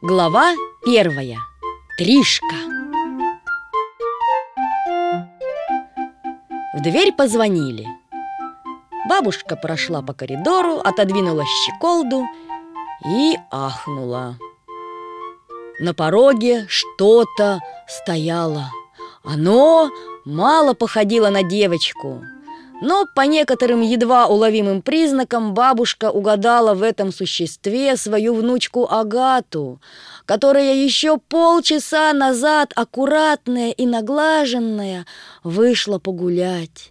Глава 1. Тришка. В дверь позвонили. Бабушка прошла по коридору, отодвинула щеколду и ахнула. На пороге что-то стояло. Оно мало походило на девочку, но по некоторым едва уловимым признакам бабушка угадала в этом существе свою внучку Агату, которая еще полчаса назад, аккуратная и наглаженная, вышла погулять.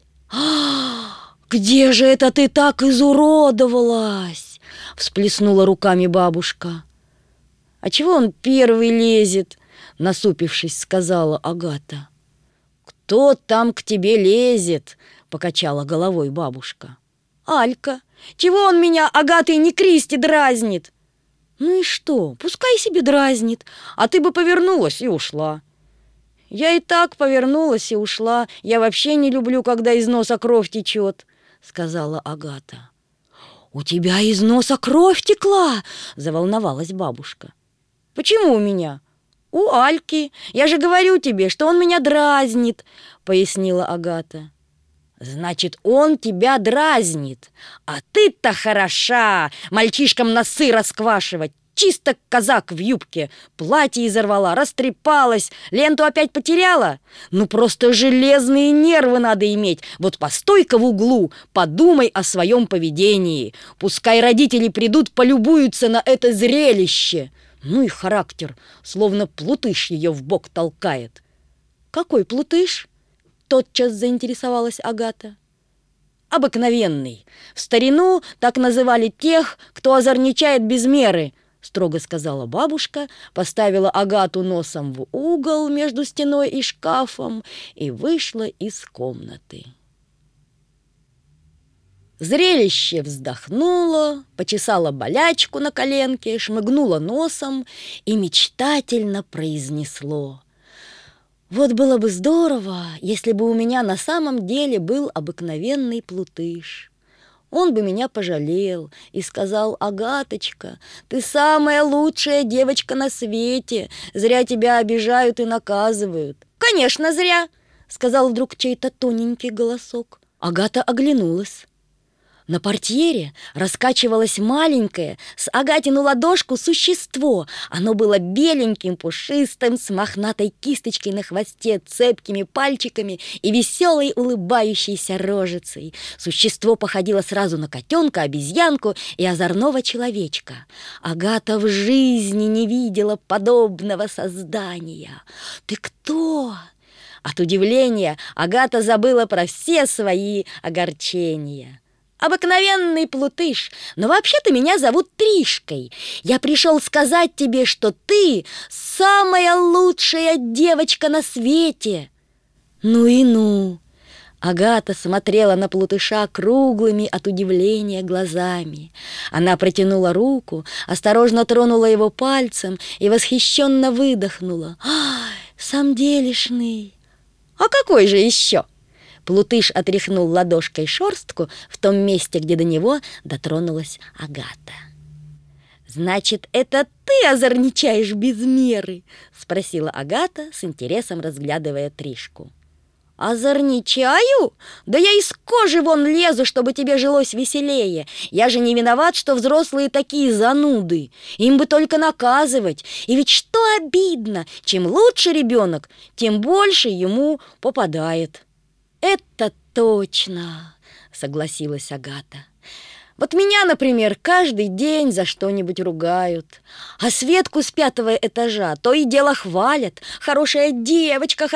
«Где же это ты так изуродовалась?» — всплеснула руками бабушка. «А чего он первый лезет?» — насупившись, сказала Агата. «Кто там к тебе лезет?» — покачала головой бабушка. «Алька. Чего он меня, Агатой, не Кристи, дразнит?» «Ну и что? Пускай себе дразнит. А ты бы повернулась и ушла». «Я и так повернулась и ушла. Я вообще не люблю, когда из носа кровь течет», — сказала Агата. «У тебя из носа кровь текла?» — заволновалась бабушка. «Почему у меня?» «У Альки. Я же говорю тебе, что он меня дразнит», — пояснила Агата. «Значит, он тебя дразнит. А ты-то хороша мальчишкам носы расквашивать. Чисто казак в юбке. Платье изорвала, растрепалась, ленту опять потеряла. Ну, просто железные нервы надо иметь. Вот постой-ка в углу, подумай о своем поведении. Пускай родители придут, полюбуются на это зрелище». Ну и характер, словно плутыш ее в бок толкает. «Какой плутыш?» — тотчас заинтересовалась Агата. «Обыкновенный. В старину так называли тех, кто озорничает без меры», — строго сказала бабушка, поставила Агату носом в угол между стеной и шкафом и вышла из комнаты. Зрелище вздохнуло, почесало болячку на коленке, шмыгнуло носом и мечтательно произнесло: «Вот было бы здорово, если бы у меня на самом деле был обыкновенный плутыш. Он бы меня пожалел и сказал: Агаточка, ты самая лучшая девочка на свете, зря тебя обижают и наказывают». «Конечно, зря», — сказал вдруг чей-то тоненький голосок. Агата оглянулась. На портьере раскачивалось маленькое, с Агатину ладошку существо. Оно было беленьким, пушистым, с мохнатой кисточкой на хвосте, цепкими пальчиками и веселой улыбающейся рожицей. Существо походило сразу на котенка, обезьянку и озорного человечка. Агата в жизни не видела подобного создания. «Ты кто?» От удивления Агата забыла про все свои огорчения. «Обыкновенный плутыш, но вообще-то меня зовут Тришкой. Я пришел сказать тебе, что ты самая лучшая девочка на свете». «Ну и ну!» Агата смотрела на плутыша круглыми от удивления глазами. Она протянула руку, осторожно тронула его пальцем и восхищенно выдохнула: «Ай, самделишный!» «А какой же еще?» Плутыш отряхнул ладошкой шерстку в том месте, где до него дотронулась Агата. «Значит, это ты озорничаешь без меры?» — спросила Агата, с интересом разглядывая Тришку. «Озорничаю? Да я из кожи вон лезу, чтобы тебе жилось веселее. Я же не виноват, что взрослые такие зануды. Им бы только наказывать. И ведь что обидно? Чем лучше ребенок, тем больше ему попадает». «Это точно», — согласилась Агата. «Вот меня, например, каждый день за что-нибудь ругают, а Светку с 5-го этажа то и дело хвалят. Хорошая девочка,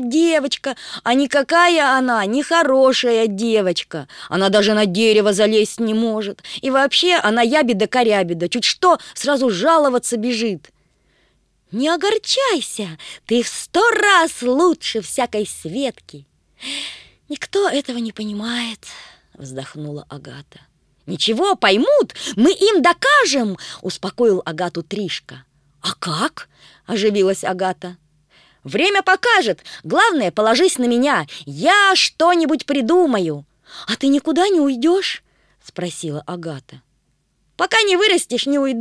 а никакая она не хорошая девочка. Она даже на дерево залезть не может. И вообще она ябеда-корябеда, чуть что сразу жаловаться бежит». «Не огорчайся, ты в 100 раз лучше всякой Светки». «Никто этого не понимает», — вздохнула Агата. «Ничего, поймут, мы им докажем», — успокоил Агату Тришка. «А как?» — оживилась Агата. «Время покажет. Главное, положись на меня. Я что-нибудь придумаю». «А ты никуда не уйдешь?» — спросила Агата. «Пока не вырастешь, не уйду.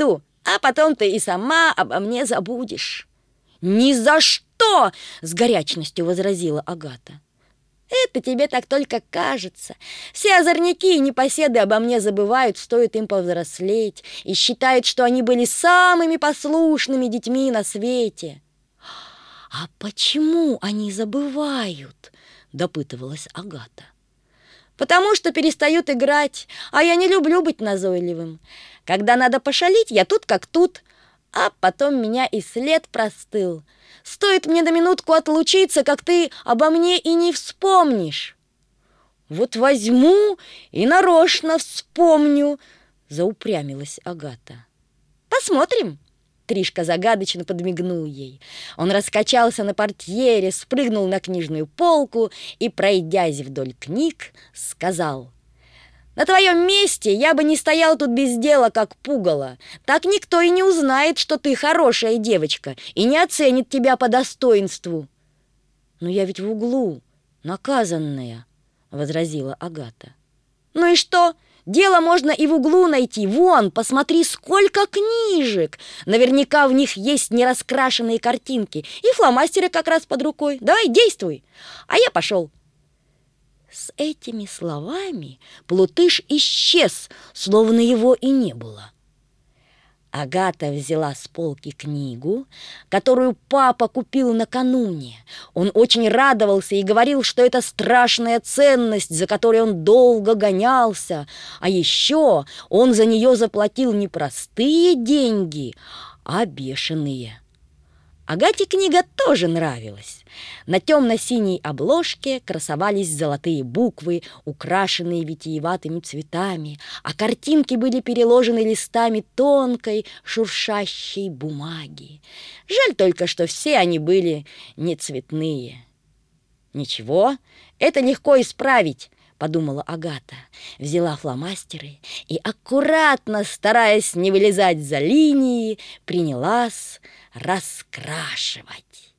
а потом ты и сама обо мне забудешь». «Ни за что!» — с горячностью возразила Агата. «Это тебе так только кажется. Все озорники и непоседы обо мне забывают, стоит им повзрослеть, и считают, что они были самыми послушными детьми на свете». «А почему они забывают?» — допытывалась Агата. «Потому что перестают играть, а я не люблю быть назойливым. Когда надо пошалить, я тут как тут, а потом меня и след простыл. Стоит мне на минутку отлучиться, как ты обо мне и не вспомнишь». «Вот возьму и нарочно вспомню», — заупрямилась Агата. «Посмотрим». Тришка загадочно подмигнул ей. Он раскачался на портьере, спрыгнул на книжную полку и, пройдясь вдоль книг, сказал: «На твоем месте я бы не стоял тут без дела, как пугало. Так никто и не узнает, что ты хорошая девочка, и не оценит тебя по достоинству». «Но я ведь в углу, наказанная», — возразила Агата. «Ну и что? Дело можно и в углу найти. Вон, посмотри, сколько книжек! Наверняка в них есть нераскрашенные картинки, и фломастеры как раз под рукой. Давай, действуй, а я пошел». С этими словами Плутыш исчез, словно его и не было. Агата взяла с полки книгу, которую папа купил накануне. Он очень радовался и говорил, что это страшная ценность, за которой он долго гонялся. А еще он за нее заплатил не простые деньги, а бешеные. Агате книга тоже нравилась. На темно-синей обложке красовались золотые буквы, украшенные витиеватыми цветами, а картинки были переложены листами тонкой, шуршащей бумаги. Жаль только, что все они были не цветные. «Ничего, это легко исправить», — подумала Агата, взяла фломастеры и, аккуратно, стараясь не вылезать за линии, принялась раскрашивать.